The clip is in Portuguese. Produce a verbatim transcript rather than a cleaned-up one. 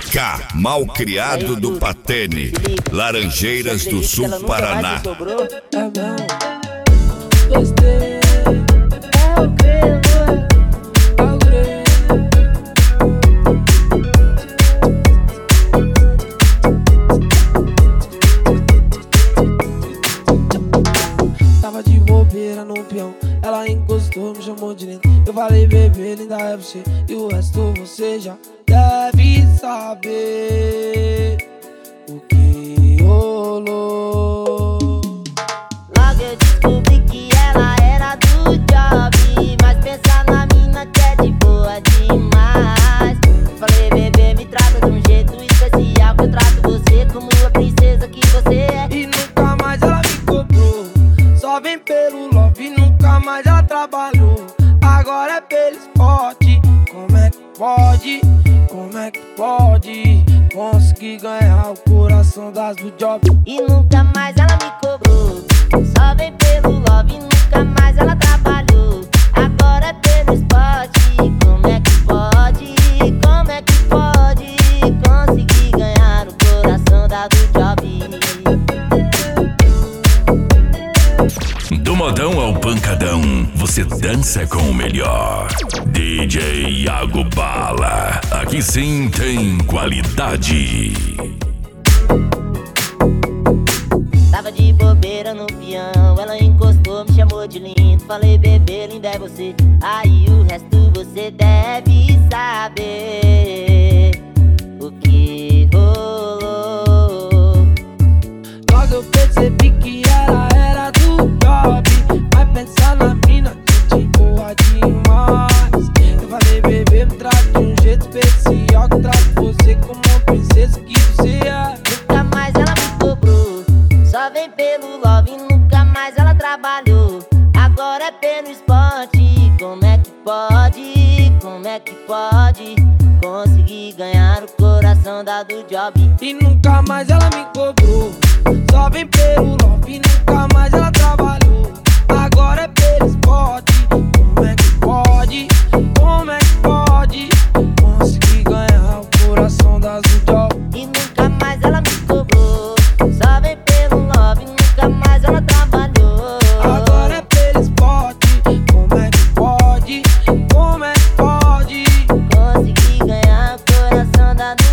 K, malcriado do Patene, Laranjeiras do Sul, Paraná. Tava de bobeira no peão, ela encostou, me chamou de lindo. Eu falei, bebê, linda é você, e o resto você já deve saber o que rolou. Logo eu descobri que ela era do job, mas pensa na mina que é de boa demais. Falei, bebê, me trata de um jeito especial, que eu trato você como a princesa que você é. E nunca mais ela me cobrou, só vem pelo love, nunca mais ela trabalhou. Agora é pelo esporte, como é que pode, como é que pode conseguir ganhar o coração das do job? E nunca mais ela me cobrou, só vem pelo love, nunca mais ela trabalhou. Agora é pelo esporte, como é que pode, como é que pode conseguir ganhar o coração da do job? Do modão ao pancadão, você dança com o melhor. D J Iago Bala, aqui sim tem qualidade. Tava de bobeira no peão, ela encostou, me chamou de lindo. Falei, bebê, linda é você, aí o resto você deve saber o que rolou. Logo eu percebi que ela era do job, vai pensar na mina, gente boa demais. Eu falei, bebê, me trata de um jeito especial, que eu trato você como uma princesa que você é. Nunca mais ela me cobrou, só vem pelo love, nunca mais ela trabalhou. Agora é pelo esporte, como é que pode, como é que pode conseguir ganhar o coração da do job? E nunca mais ela me cobrou, só vem pelo love, nunca mais ela trabalhou. Agora é pelo esporte, como é que pode, como é que pode conseguir ganhar o coração das do job? E nunca mais ela me cobrou, só vem pelo love, nunca mais ela trabalhou. Agora é pelo esporte, como é que pode, como é que pode conseguir ganhar o coração da do